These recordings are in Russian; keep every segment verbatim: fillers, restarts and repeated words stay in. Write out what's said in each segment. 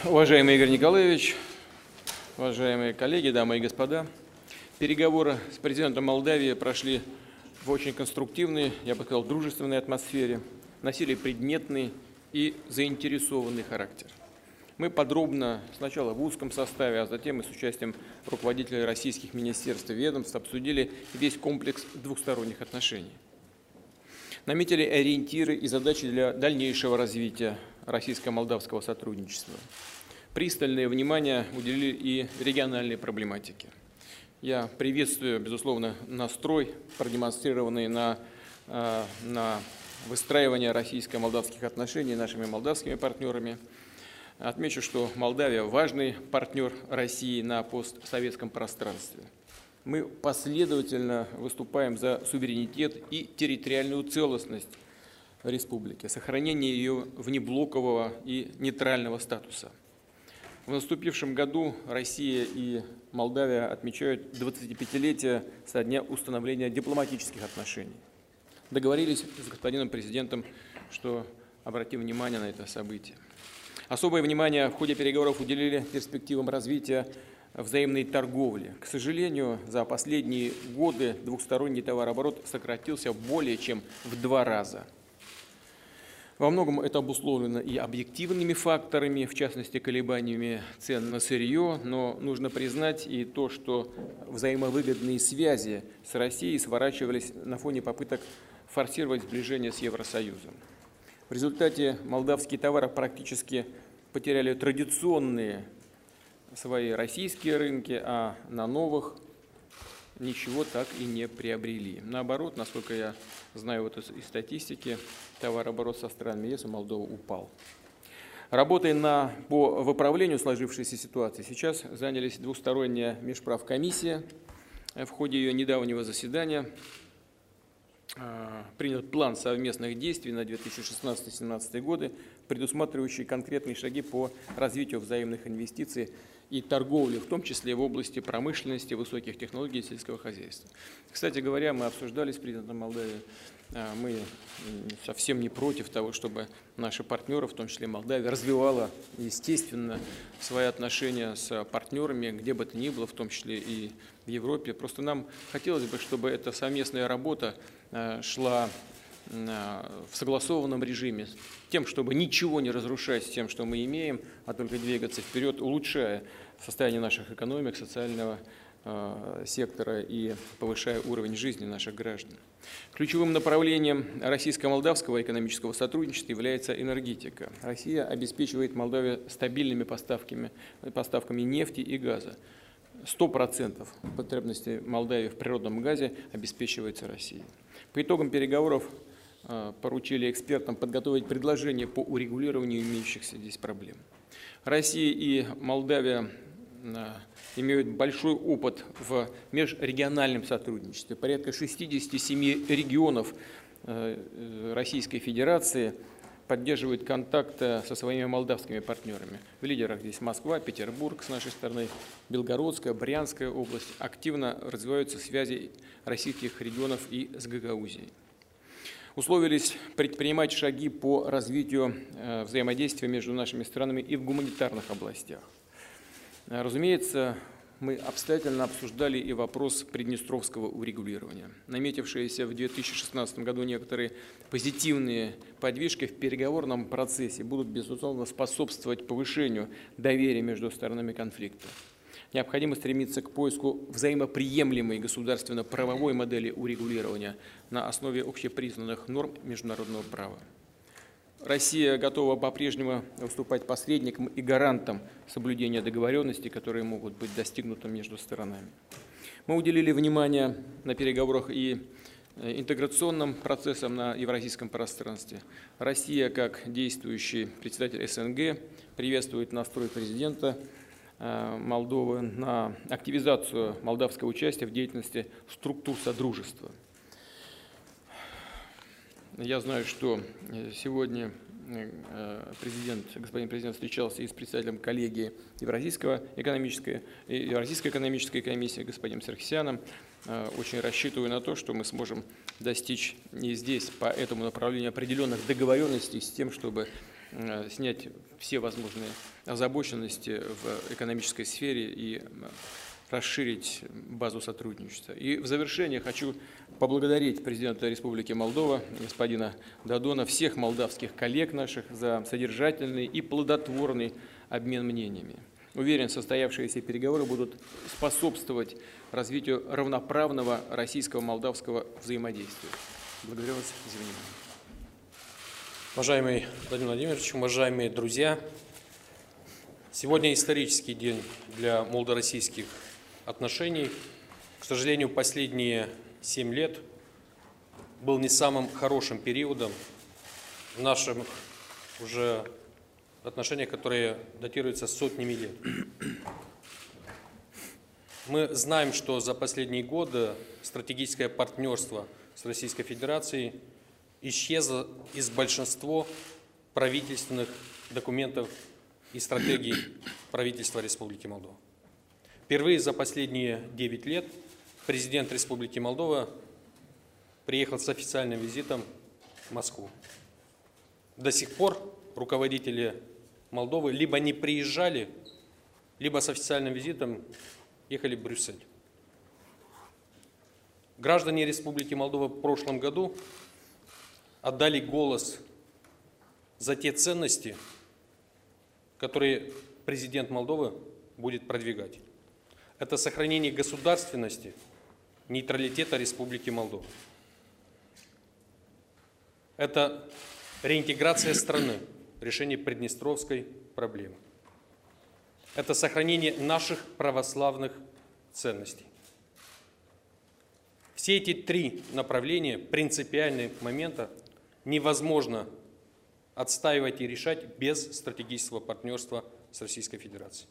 Уважаемый Игорь Николаевич, уважаемые коллеги, дамы и господа, переговоры с президентом Молдавии прошли в очень конструктивной, я бы сказал, дружественной атмосфере, носили предметный и заинтересованный характер. Мы подробно, сначала в узком составе, а затем и с участием руководителей российских министерств и ведомств обсудили весь комплекс двухсторонних отношений. Наметили ориентиры и задачи для дальнейшего развития российско-молдавского сотрудничества. Пристальное внимание уделили и региональной проблематике. Я приветствую, безусловно, настрой, продемонстрированный на, на выстраивание российско-молдавских отношений нашими молдавскими партнерами. Отмечу, что Молдавия – важный партнер России на постсоветском пространстве. Мы последовательно выступаем за суверенитет и территориальную целостность республики, сохранение ее внеблокового и нейтрального статуса. В наступившем году Россия и Молдавия отмечают двадцатипятилетие со дня установления дипломатических отношений. Договорились с господином президентом, что обратим внимание на это событие. Особое внимание в ходе переговоров уделили перспективам развития взаимной торговли. К сожалению, за последние годы двухсторонний товарооборот сократился более чем в два раза. Во многом это обусловлено и объективными факторами, в частности, колебаниями цен на сырье, но нужно признать и то, что взаимовыгодные связи с Россией сворачивались на фоне попыток форсировать сближение с Евросоюзом. В результате молдавские товары практически потеряли традиционные свои российские рынки, а на новых ничего так и не приобрели. Наоборот, насколько я знаю вот из, из статистики, товарооборот со странами ЕС у Молдовы упал. Работой на, по выправлению сложившейся ситуации сейчас занялись двусторонняя межправкомиссия. В ходе ее недавнего заседания принят план совместных действий на две тысячи шестнадцатый — две тысячи семнадцатый годы, предусматривающий конкретные шаги по развитию взаимных инвестиций и торговли, в том числе в области промышленности, высоких технологий и сельского хозяйства. Кстати говоря, мы обсуждали с президентом Молдавии, мы совсем не против того, чтобы наши партнеры, в том числе Молдавия, развивала, естественно, свои отношения с партнерами, где бы то ни было, в том числе и в Европе. Просто нам хотелось бы, чтобы эта совместная работа шла в согласованном режиме, тем, чтобы ничего не разрушать с тем, что мы имеем, а только двигаться вперед, улучшая состояние наших экономик, социального э, сектора и повышая уровень жизни наших граждан. Ключевым направлением российско-молдавского экономического сотрудничества является энергетика. Россия обеспечивает Молдавию стабильными поставками, поставками нефти и газа. сто процентов потребностей Молдавии в природном газе обеспечивается Россией. По итогам переговоров поручили экспертам подготовить предложение по урегулированию имеющихся здесь проблем. Россия и Молдавия имеют большой опыт в межрегиональном сотрудничестве. Порядка шестидесяти семи регионов Российской Федерации поддерживают контакты со своими молдавскими партнерами. В лидерах здесь Москва, Петербург с нашей стороны, Белгородская, Брянская область. Активно развиваются связи российских регионов и с Гагаузией. Условились предпринимать шаги по развитию взаимодействия между нашими странами и в гуманитарных областях. Разумеется, мы обстоятельно обсуждали и вопрос приднестровского урегулирования. Наметившиеся в две тысячи шестнадцатом году некоторые позитивные подвижки в переговорном процессе будут, безусловно, способствовать повышению доверия между сторонами конфликта. Необходимо стремиться к поиску взаимоприемлемой государственно-правовой модели урегулирования на основе общепризнанных норм международного права. Россия готова по-прежнему выступать посредником и гарантом соблюдения договоренностей, которые могут быть достигнуты между сторонами. Мы уделили внимание на переговорах и интеграционным процессам на евразийском пространстве. Россия, как действующий председатель СНГ, приветствует настрой президента Молдовы на активизацию молдавского участия в деятельности структур содружества. Я знаю, что сегодня президент, господин президент встречался и с председателем коллегии Евразийского экономической, Евразийской экономической комиссии, господином Саркисяном. Очень рассчитываю на то, что мы сможем достичь и здесь по этому направлению определенных договоренностей с тем, чтобы снять все возможные озабоченности в экономической сфере и расширить базу сотрудничества. И в завершение хочу поблагодарить президента Республики Молдова, господина Додона, всех молдавских коллег наших за содержательный и плодотворный обмен мнениями. Уверен, состоявшиеся переговоры будут способствовать развитию равноправного российско-молдавского взаимодействия. Благодарю вас за внимание. Уважаемый Владимир Владимирович, уважаемые друзья, сегодня исторический день для молдо-российских отношений. К сожалению, последние семь лет был не самым хорошим периодом в нашем уже отношениях, которые датируются сотнями лет. Мы знаем, что за последние годы стратегическое партнерство с Российской Федерацией исчезло из большинства правительственных документов и стратегий правительства Республики Молдова. Впервые за последние девять лет президент Республики Молдова приехал с официальным визитом в Москву. До сих пор руководители Молдовы либо не приезжали, либо с официальным визитом ехали в Брюссель. Граждане Республики Молдова в прошлом году отдали голос за те ценности, которые президент Молдовы будет продвигать. Это сохранение государственности, нейтралитета Республики Молдова. Это реинтеграция страны, решение приднестровской проблемы. Это сохранение наших православных ценностей. Все эти три направления, принципиальные момента, невозможно отстаивать и решать без стратегического партнерства с Российской Федерацией.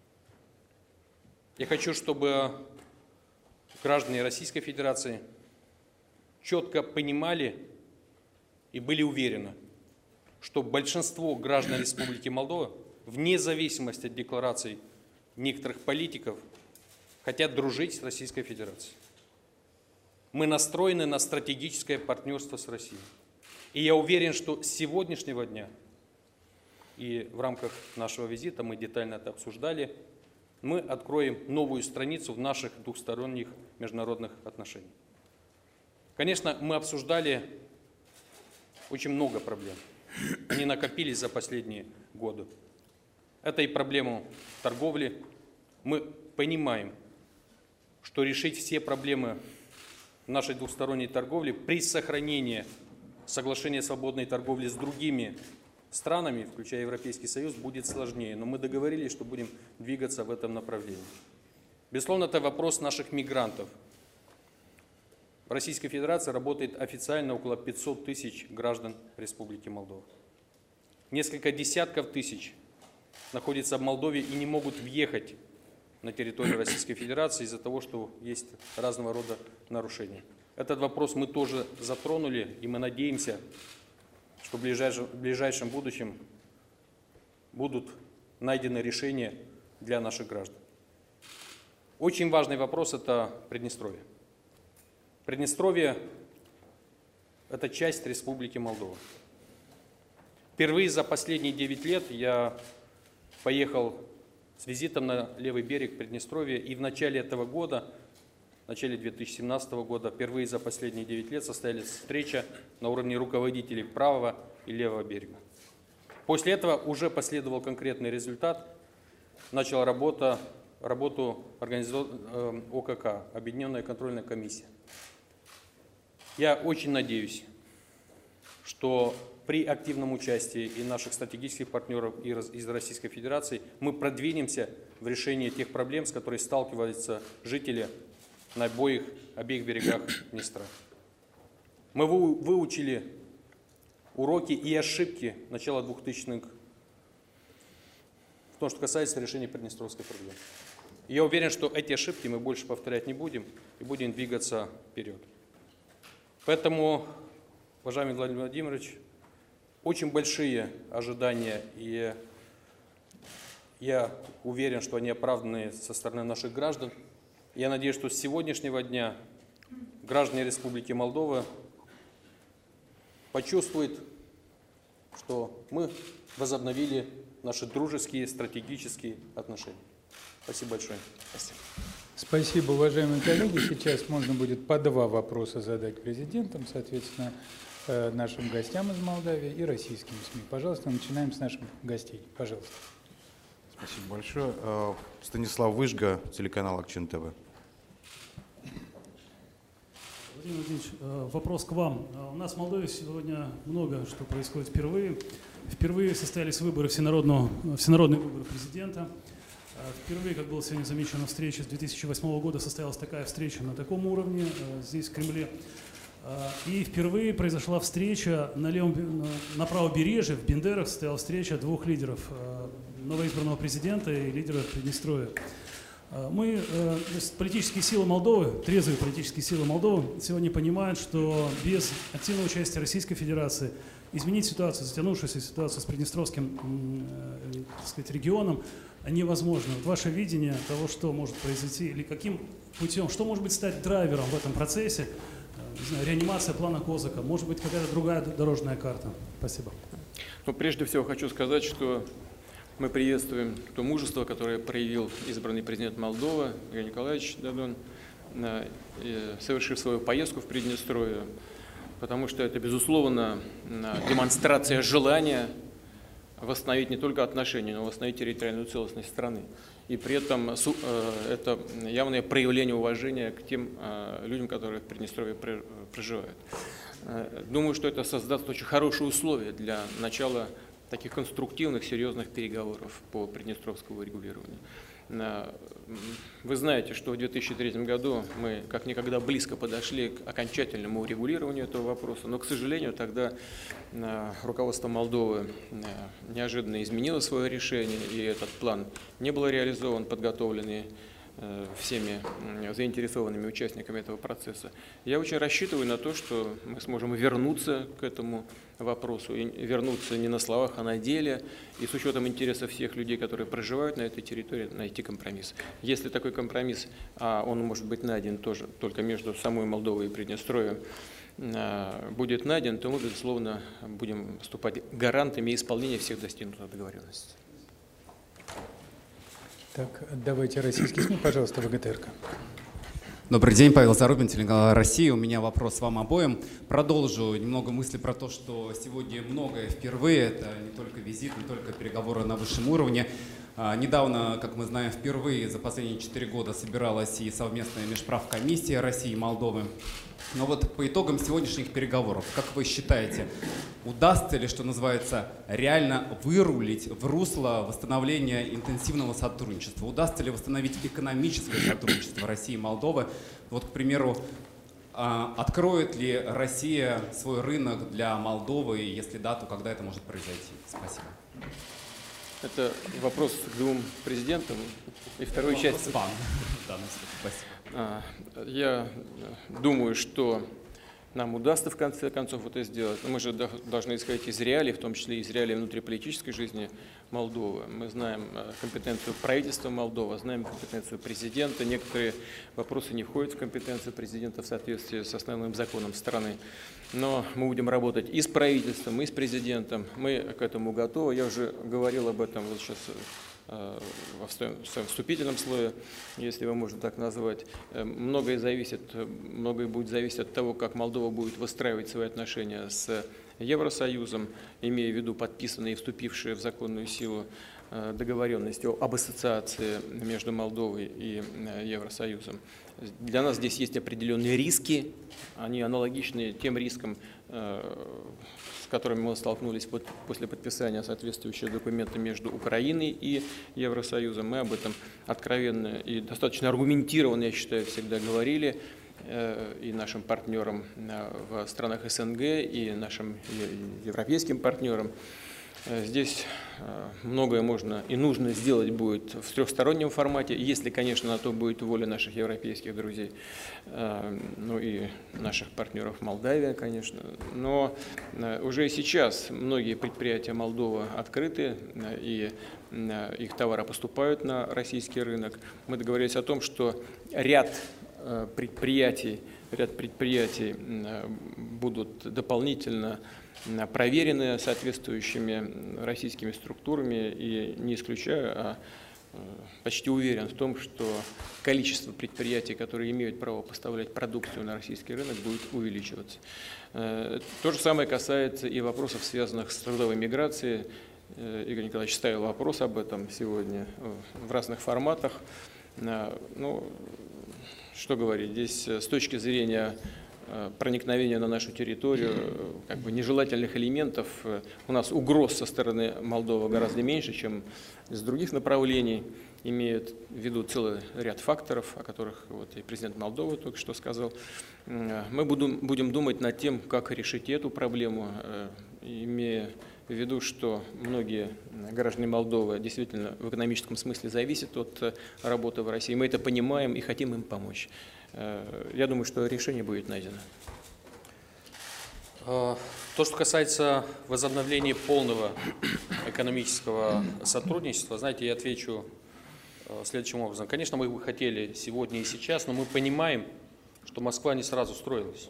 Я хочу, чтобы граждане Российской Федерации четко понимали и были уверены, что большинство граждан Республики Молдова, вне зависимости от деклараций некоторых политиков, хотят дружить с Российской Федерацией. Мы настроены на стратегическое партнерство с Россией. И я уверен, что с сегодняшнего дня, и в рамках нашего визита мы детально это обсуждали, мы откроем новую страницу в наших двухсторонних международных отношениях. Конечно, мы обсуждали очень много проблем. Они накопились за последние годы. Это и проблема торговли. Мы понимаем, что решить все проблемы нашей двухсторонней торговли при сохранении соглашения о свободной торговле с другими странами, включая Европейский Союз, будет сложнее. Но мы договорились, что будем двигаться в этом направлении. Безусловно, это вопрос наших мигрантов. В Российской Федерации работает официально около пятисот тысяч граждан Республики Молдова. Несколько десятков тысяч находятся в Молдове и не могут въехать на территорию Российской Федерации из-за того, что есть разного рода нарушения. Этот вопрос мы тоже затронули, и мы надеемся, что в ближайшем, в ближайшем будущем будут найдены решения для наших граждан. Очень важный вопрос – это Приднестровье. Приднестровье – это часть Республики Молдова. Впервые за последние девять лет я поехал с визитом на левый берег Приднестровья, и в начале этого года, в начале две тысячи семнадцатого года, впервые за последние девять лет состоялась встреча на уровне руководителей правого и левого берега. После этого уже последовал конкретный результат. Начала работа, работу О К К, Объединенная контрольная комиссия. Я очень надеюсь, что при активном участии и наших стратегических партнеров из Российской Федерации мы продвинемся в решении тех проблем, с которыми сталкиваются жители на обоих, обеих берегах Днестра. Мы выучили уроки и ошибки начала двухтысячных в том, что касается решения приднестровской проблемы. И я уверен, что эти ошибки мы больше повторять не будем и будем двигаться вперед. Поэтому, уважаемый Владимир Владимирович, очень большие ожидания, и я уверен, что они оправданы со стороны наших граждан. Я надеюсь, что с сегодняшнего дня граждане Республики Молдова почувствуют что мы возобновили наши дружеские стратегические отношения. Спасибо большое. Спасибо. Спасибо, уважаемые коллеги. Сейчас можно будет по два вопроса задать президентам, соответственно, нашим гостям из Молдавии и российским СМИ. Пожалуйста, начинаем с наших гостей. Пожалуйста. Спасибо большое. Станислав Выжга, телеканал Акчин ТВ. Владимир Владимирович, вопрос к вам. У нас в Молдове сегодня много что происходит впервые. Впервые состоялись выборы всенародного, всенародные выборы президента. Впервые, как было сегодня замечено, встреча с две тысячи восьмого года состоялась такая встреча на таком уровне, здесь, в Кремле. И впервые произошла встреча на, левом, на правобережье, в Бендерах состоялась встреча двух лидеров, новоизбранного президента и лидера Приднестровья. Мы, политические силы Молдовы, трезвые политические силы Молдовы, сегодня понимают, что без активного участия Российской Федерации изменить ситуацию, затянувшуюся ситуацию с Приднестровским, так сказать, регионом невозможно. Вот ваше видение того, что может произойти, или каким путем, что может быть стать драйвером в этом процессе, не знаю, реанимация плана Козака, может быть, какая-то другая дорожная карта. Спасибо. Ну, прежде всего хочу сказать, что мы приветствуем то мужество, которое проявил избранный президент Молдовы Игорь Николаевич Додон, совершив свою поездку в Приднестровье, потому что это, безусловно, демонстрация желания восстановить не только отношения, но восстановить территориальную целостность страны. И при этом это явное проявление уважения к тем людям, которые в Приднестровье проживают. Думаю, что это создаст очень хорошие условия для начала таких конструктивных, серьезных переговоров по приднестровскому регулированию. Вы знаете, что в две тысячи третьем году мы как никогда близко подошли к окончательному урегулированию этого вопроса, но, к сожалению, тогда руководство Молдовы неожиданно изменило свое решение, и этот план не был реализован, подготовленный всеми заинтересованными участниками этого процесса. Я очень рассчитываю на то, что мы сможем вернуться к этому вопросу, и вернуться не на словах, а на деле, и с учетом интересов всех людей, которые проживают на этой территории, найти компромисс. Если такой компромисс, а он может быть найден тоже только между самой Молдовой и Приднестровьем, будет найден, то мы, безусловно, будем выступать гарантами исполнения всех достигнутых договоренностей. Так, давайте российские СМИ, пожалуйста, ВГТРК. Добрый день, Павел Зарубин, телеканал «Россия». У меня вопрос вам обоим. Продолжу немного мысли про то, что сегодня многое впервые. Это не только визит, не только переговоры на высшем уровне. Недавно, как мы знаем, впервые за последние четыре года собиралась и совместная межправкомиссия России и Молдовы. Но вот по итогам сегодняшних переговоров, как вы считаете, удастся ли, что называется, реально вырулить в русло восстановления интенсивного сотрудничества? Удастся ли восстановить экономическое сотрудничество России и Молдовы? Вот, к примеру, откроет ли Россия свой рынок для Молдовы, если да, то когда это может произойти? Спасибо. Это вопрос к двум президентам и второй части. Вам. Спасибо. Я думаю, что нам удастся в конце концов это сделать. Но мы же должны исходить из реалий, в том числе из реалий внутриполитической жизни Молдовы. Мы знаем компетенцию правительства Молдовы, знаем компетенцию президента. Некоторые вопросы не входят в компетенцию президента в соответствии с основным законом страны. Но мы будем работать и с правительством, и с президентом. Мы к этому готовы. Я уже говорил об этом вот сейчас в своем вступительном слое, если его можно так назвать. Многое зависит, многое будет зависеть от того, как Молдова будет выстраивать свои отношения с Евросоюзом, имея в виду подписанные и вступившие в законную силу договоренности об ассоциации между Молдовой и Евросоюзом. Для нас здесь есть определенные риски, они аналогичны тем рискам, с которыми мы столкнулись после подписания соответствующего документа между Украиной и Евросоюзом. Мы об этом откровенно и достаточно аргументированно, я считаю, всегда говорили и нашим партнерам в странах СНГ, и нашим европейским партнерам. Здесь многое можно и нужно сделать будет в трехстороннем формате, если, конечно, на то будет воля наших европейских друзей, ну и наших партнеров в Молдавии, конечно. Но уже сейчас многие предприятия Молдовы открыты, и их товары поступают на российский рынок. Мы договорились о том, что ряд предприятий ряд предприятий будут дополнительно проверены соответствующими российскими структурами, и не исключаю, а почти уверен в том, что количество предприятий, которые имеют право поставлять продукцию на российский рынок, будет увеличиваться. То же самое касается и вопросов, связанных с трудовой миграцией. Игорь Николаевич ставил вопрос об этом сегодня в разных форматах. Ну, что говорить, здесь с точки зрения проникновения на нашу территорию как бы нежелательных элементов, у нас угроз со стороны Молдовы гораздо меньше, чем с других направлений, имеют в виду целый ряд факторов, о которых вот и президент Молдовы только что сказал. Мы будем, будем думать над тем, как решить эту проблему, имея в виду, что многие граждане Молдовы действительно в экономическом смысле зависят от работы в России. Мы это понимаем и хотим им помочь. Я думаю, что решение будет найдено. То, что касается возобновления полного экономического сотрудничества, знаете, я отвечу следующим образом. Конечно, мы бы хотели сегодня и сейчас, но мы понимаем, что Москва не сразу строилась.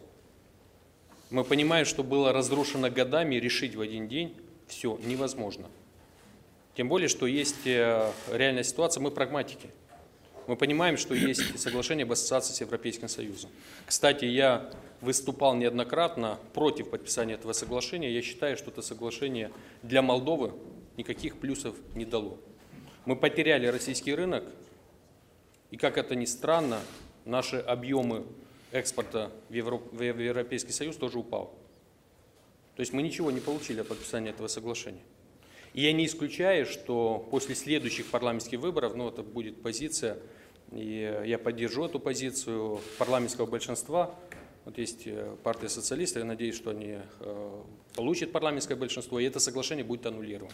Мы понимаем, что было разрушено годами, решить в один день все невозможно. Тем более, что есть реальная ситуация, мы прагматики. Мы понимаем, что есть соглашение об ассоциации с Европейским Союзом. Кстати, я выступал неоднократно против подписания этого соглашения. Я считаю, что это соглашение для Молдовы никаких плюсов не дало. Мы потеряли российский рынок, и, как это ни странно, наши объемы экспорта в, Европ... в Европейский Союз тоже упал. То есть мы ничего не получили от подписания этого соглашения. И я не исключаю, что после следующих парламентских выборов, ну это будет позиция, и я поддержу эту позицию парламентского большинства. Вот есть партия социалистов, я надеюсь, что они э, получат парламентское большинство, и это соглашение будет аннулировано.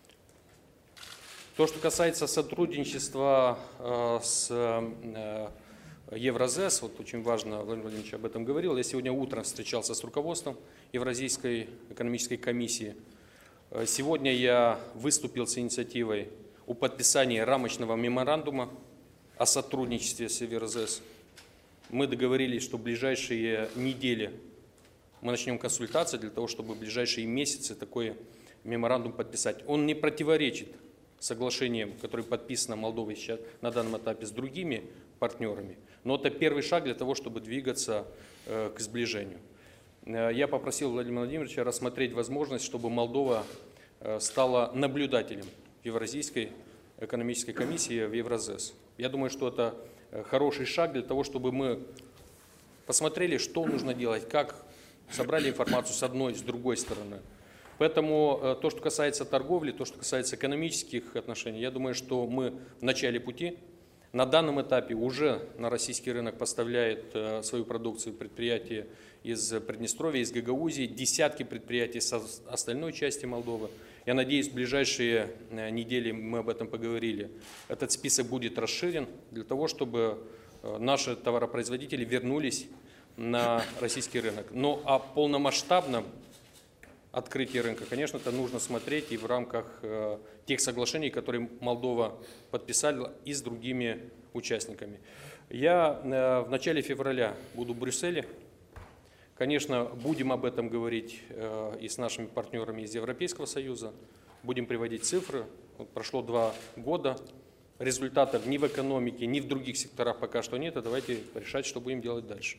То, что касается сотрудничества э, с э, Евразес, вот очень важно, Владимир Владимирович об этом говорил, я сегодня утром встречался с руководством Евразийской экономической комиссии. Сегодня я выступил с инициативой о подписании рамочного меморандума о сотрудничестве с Евразес. Мы договорились, что в ближайшие недели мы начнем консультации для того, чтобы в ближайшие месяцы такой меморандум подписать. Он не противоречит соглашениям, которые подписаны Молдовой сейчас на данном этапе с другими партнерами, но это первый шаг для того, чтобы двигаться э, к сближению. Я попросил Владимира Владимировича рассмотреть возможность, чтобы Молдова стала наблюдателем Евразийской экономической комиссии в Евразес. Я думаю, что это хороший шаг для того, чтобы мы посмотрели, что нужно делать, как собрали информацию с одной и с другой стороны. Поэтому то, что касается торговли, то, что касается экономических отношений, я думаю, что мы в начале пути. На данном этапе уже на российский рынок поставляет свою продукцию предприятия из Приднестровья, из Гагаузии, десятки предприятий с остальной части Молдовы. Я надеюсь, в ближайшие недели мы об этом поговорили. Этот список будет расширен для того, чтобы наши товаропроизводители вернулись на российский рынок. Но о полномасштабном открытии рынка, конечно, это нужно смотреть и в рамках э, тех соглашений, которые Молдова подписала и с другими участниками. Я э, в начале февраля буду в Брюсселе. Конечно, будем об этом говорить э, и с нашими партнерами из Европейского Союза. Будем приводить цифры. Вот прошло два года. Результатов ни в экономике, ни в других секторах пока что нет. А давайте решать, что будем делать дальше.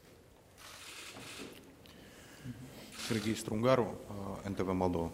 Сергей Струнгару, эн тэ вэ Молдова.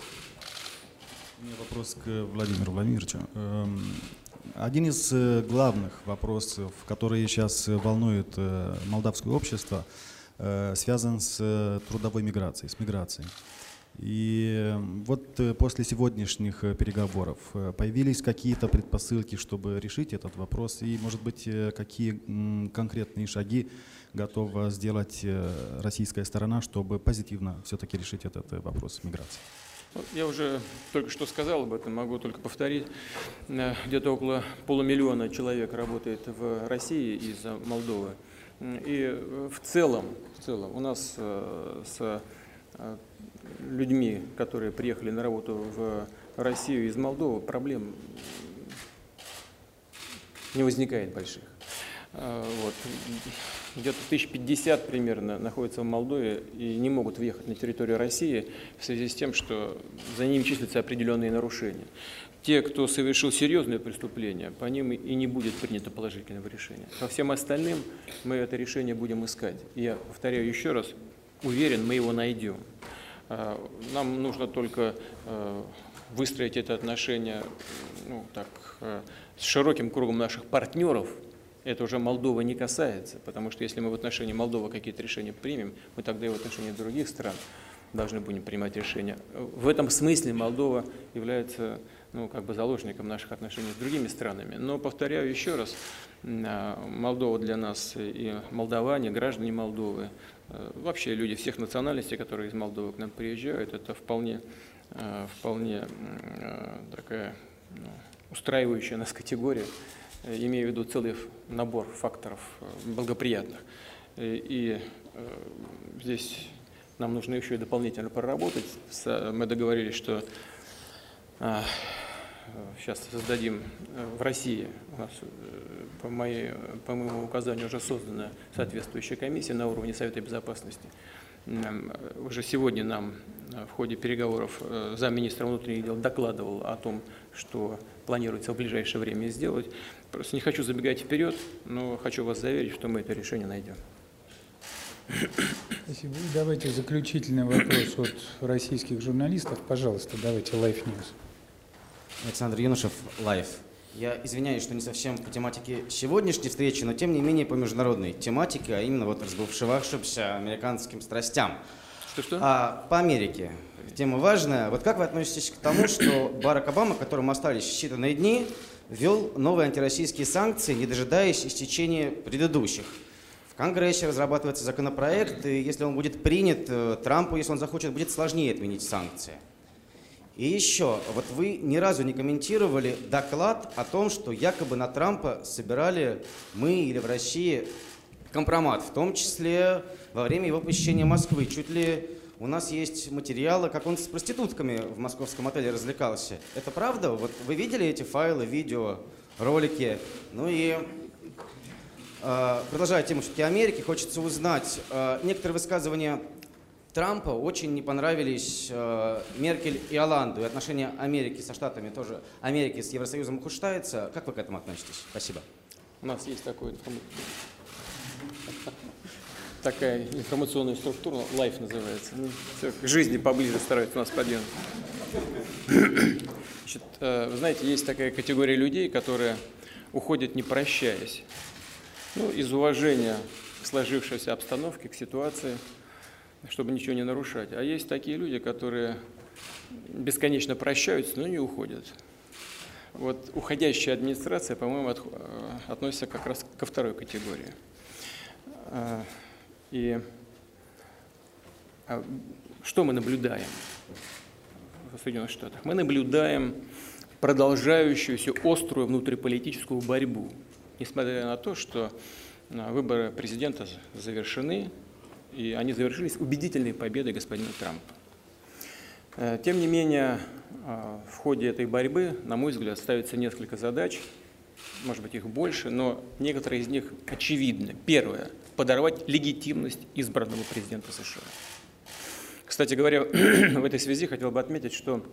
У меня вопрос к Владимиру Владимировичу. Один из главных вопросов, которые сейчас волнуют молдавское общество, связан с трудовой миграцией, с миграцией. И вот после сегодняшних переговоров появились какие-то предпосылки, чтобы решить этот вопрос, и, может быть, какие конкретные шаги готова сделать российская сторона, чтобы позитивно все-таки решить этот вопрос миграции? Я уже только что сказал об этом, могу только повторить. Где-то около полумиллиона человек работает в России из Молдовы. И в целом, в целом у нас с людьми, которые приехали на работу в Россию из Молдовы, проблем не возникает больших. Вот. где-то тысяч пятьдесят примерно находятся в Молдове и не могут въехать на территорию России в связи с тем, что за ними числятся определенные нарушения. Те, кто совершил серьезные преступления, по ним и не будет принято положительного решения. По всем остальным мы это решение будем искать. Я повторяю еще раз, уверен, мы его найдем. Нам нужно только выстроить это отношение, ну, так, с широким кругом наших партнеров. Это уже Молдова не касается, потому что если мы в отношении Молдовы какие-то решения примем, мы тогда и в отношении других стран должны будем принимать решения. В этом смысле Молдова является, ну, как бы заложником наших отношений с другими странами. Но, повторяю еще раз, Молдова для нас и молдаване, граждане Молдовы, вообще люди всех национальностей, которые из Молдовы к нам приезжают, это вполне, вполне такая, ну, устраивающая нас категория, имею в виду целый набор факторов благоприятных. И, и здесь нам нужно еще и дополнительно проработать. Мы договорились, что а, сейчас создадим в России, у нас по, моей, по моему указанию уже создана соответствующая комиссия на уровне Совета Безопасности. Уже сегодня нам в ходе переговоров замминистра внутренних дел докладывал о том, что планируется в ближайшее время сделать. Просто не хочу забегать вперед, но хочу вас заверить, что мы это решение найдем. Спасибо. И давайте заключительный вопрос от российских журналистов. Пожалуйста, давайте Life News. Александр Юношев, Life. Я извиняюсь, что не совсем по тематике сегодняшней встречи, но тем не менее по международной тематике, а именно вот разбушевавшимся американским страстям. Что-что? А, по Америке. Тема важная. Вот как вы относитесь к тому, что Барак Обама, которому остались считанные дни, ввел новые антироссийские санкции, не дожидаясь истечения предыдущих? В Конгрессе разрабатывается законопроект, и если он будет принят, Трампу, если он захочет, будет сложнее отменить санкции. И еще, вот вы ни разу не комментировали доклад о том, что якобы на Трампа собирали мы или в России компромат, в том числе во время его посещения Москвы. Чуть ли у нас есть материалы, как он с проститутками в московском отеле развлекался. Это правда? Вот вы видели эти файлы, видео, ролики? Ну и э, продолжая тему все-таки Америки, хочется узнать, э, некоторые высказывания Трампа очень не понравились э, Меркель и Оланду, и отношения Америки со Штатами тоже, Америки с Евросоюзом ухудшаются. Как вы к этому относитесь? Спасибо. У нас есть такой информ... такая информационная структура, Life называется. Ну, все, к жизни поближе стараются нас подвинуть. Значит, э, вы знаете, есть такая категория людей, которые уходят не прощаясь, ну, из уважения к сложившейся обстановке, к ситуации, чтобы ничего не нарушать. А есть такие люди, которые бесконечно прощаются, но не уходят. Вот уходящая администрация, по-моему, от, относится как раз ко второй категории. И что мы наблюдаем в Соединенных Штатах? Мы наблюдаем продолжающуюся острую внутриполитическую борьбу, несмотря на то, что выборы президента завершены, и они завершились убедительной победой господина Трампа. Тем не менее, в ходе этой борьбы, на мой взгляд, ставится несколько задач, может быть, их больше, но некоторые из них очевидны. Первое – подорвать легитимность избранного президента США. Кстати говоря, в этой связи хотел бы отметить, что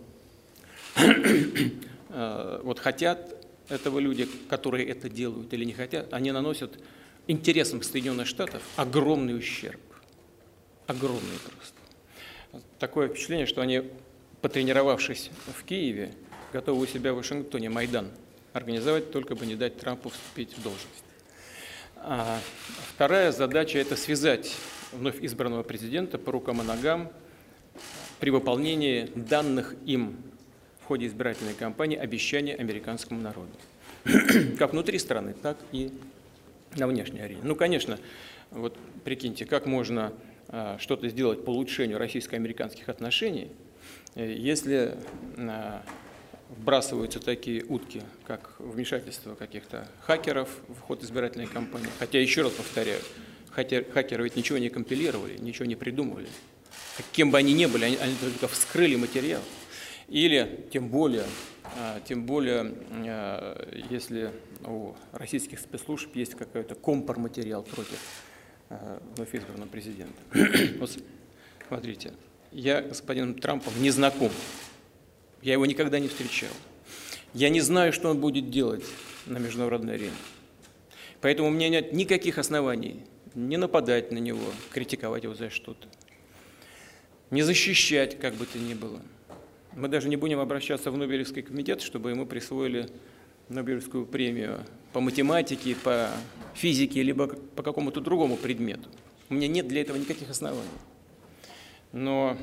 вот хотят этого люди, которые это делают или не хотят, они наносят интересам Соединенных Штатов огромный ущерб. Огромный просто. Такое впечатление, что они, потренировавшись в Киеве, готовы у себя в Вашингтоне Майдан организовать, только бы не дать Трампу вступить в должность. А вторая задача – это связать вновь избранного президента по рукам и ногам при выполнении данных им в ходе избирательной кампании обещаний американскому народу. Как внутри страны, так и на внешней арене. Ну, конечно, вот прикиньте, как можно а, что-то сделать по улучшению российско-американских отношений, если а, вбрасываются такие утки, как вмешательство каких-то хакеров в ход избирательной кампании. Хотя, еще раз повторяю, хакер, хакеры ведь ничего не компилировали, ничего не придумывали. Кем бы они ни были, они, они только вскрыли материал. Или, тем более, тем более, если у российских спецслужб есть какой-то компроматериал против э, вновь избранного президента. Вот смотрите, я с господином Трампом не знаком, я его никогда не встречал. Я не знаю, что он будет делать на международной арене. Поэтому у меня нет никаких оснований не нападать на него, критиковать его за что-то, не защищать, как бы то ни было. Мы даже не будем обращаться в Нобелевский комитет, чтобы ему присвоили Нобелевскую премию по математике, по физике, либо по какому-то другому предмету. У меня нет для этого никаких оснований. Но,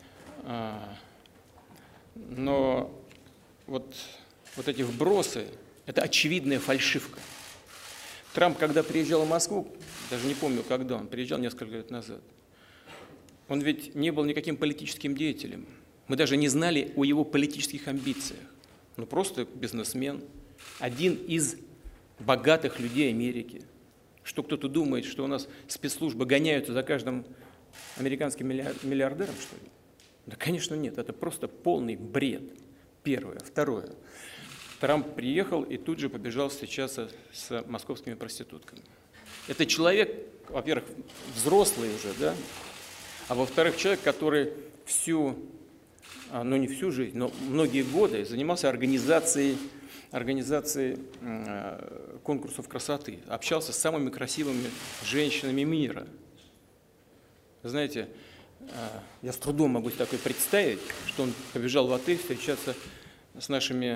но вот, вот эти вбросы – это очевидная фальшивка. Трамп, когда приезжал в Москву, даже не помню, когда он приезжал, несколько лет назад, он ведь не был никаким политическим деятелем. Мы даже не знали о его политических амбициях. Ну, просто бизнесмен, один из богатых людей Америки. Что кто-то думает, что у нас спецслужбы гоняются за каждым американским миллиардером, что ли? Да, конечно, нет. Это просто полный бред. Первое. Второе. Трамп приехал и тут же побежал встречаться с московскими проститутками. Это человек, во-первых, взрослый уже, да? А во-вторых, человек, который всю, ну не всю жизнь, но многие годы занимался организацией, организацией конкурсов красоты, общался с самыми красивыми женщинами мира. Знаете, я с трудом могу такое представить, что он побежал в отель встречаться с нашими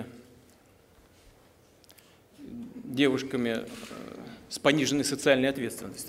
девушками с пониженной социальной ответственностью.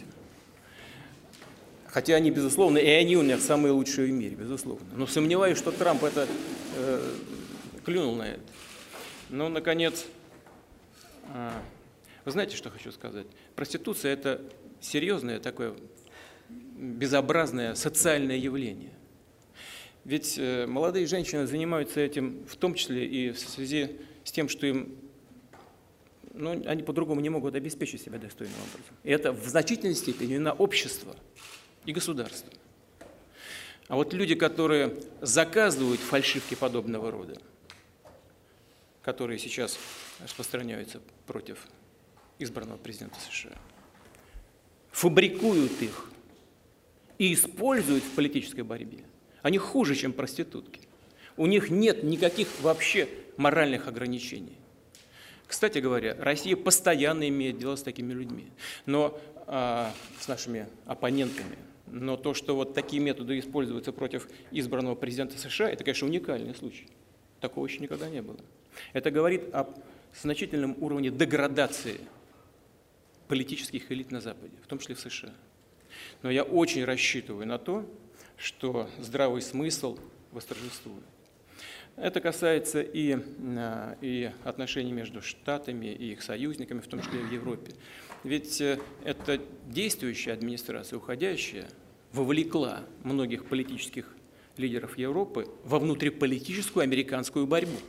Хотя они, безусловно, и они у меня самые лучшие в мире, безусловно. Но сомневаюсь, что Трамп это э, клюнул на это. Ну, наконец, э, вы знаете, что хочу сказать? Проституция – это серьезное такое безобразное социальное явление. Ведь э, молодые женщины занимаются этим в том числе и в связи с тем, что им, ну, они по-другому не могут обеспечить себя достойным образом. И это в значительной степени вина общества и государства. А вот люди, которые заказывают фальшивки подобного рода, которые сейчас распространяются против избранного президента США, фабрикуют их и используют в политической борьбе, они хуже, чем проститутки. У них нет никаких вообще моральных ограничений. Кстати говоря, Россия постоянно имеет дело с такими людьми, но а, с нашими оппонентами. Но то, что вот такие методы используются против избранного президента США, это, конечно, уникальный случай. Такого еще никогда не было. Это говорит о значительном уровне деградации политических элит на Западе, в том числе в США. Но я очень рассчитываю на то, что здравый смысл восторжествует. Это касается и, и отношений между Штатами и их союзниками, в том числе и в Европе. Ведь эта действующая администрация, уходящая, вовлекла многих политических лидеров Европы во внутриполитическую американскую борьбу.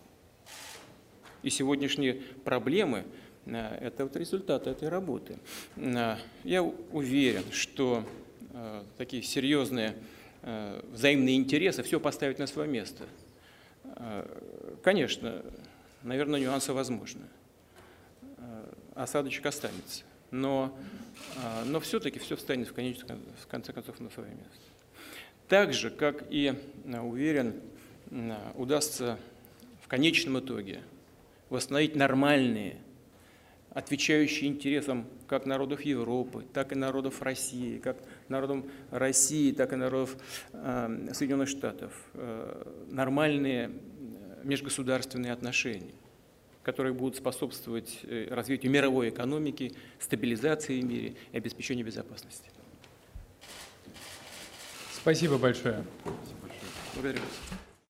И сегодняшние проблемы – это вот результат этой работы. Я уверен, что такие серьезные взаимные интересы все поставят на свое место. Конечно, наверное, нюансы возможны. Осадочек останется. Но, но все-таки все встанет в, конец, в конце концов на свое место. Так же, как и, уверен, удастся в конечном итоге восстановить нормальные, отвечающие интересам как народов Европы, так и народов России, как народам России, так и народов э, Соединенных Штатов, э, нормальные межгосударственные отношения, которые будут способствовать развитию мировой экономики, стабилизации в мире и обеспечению безопасности. Спасибо большое. Благодарю вас.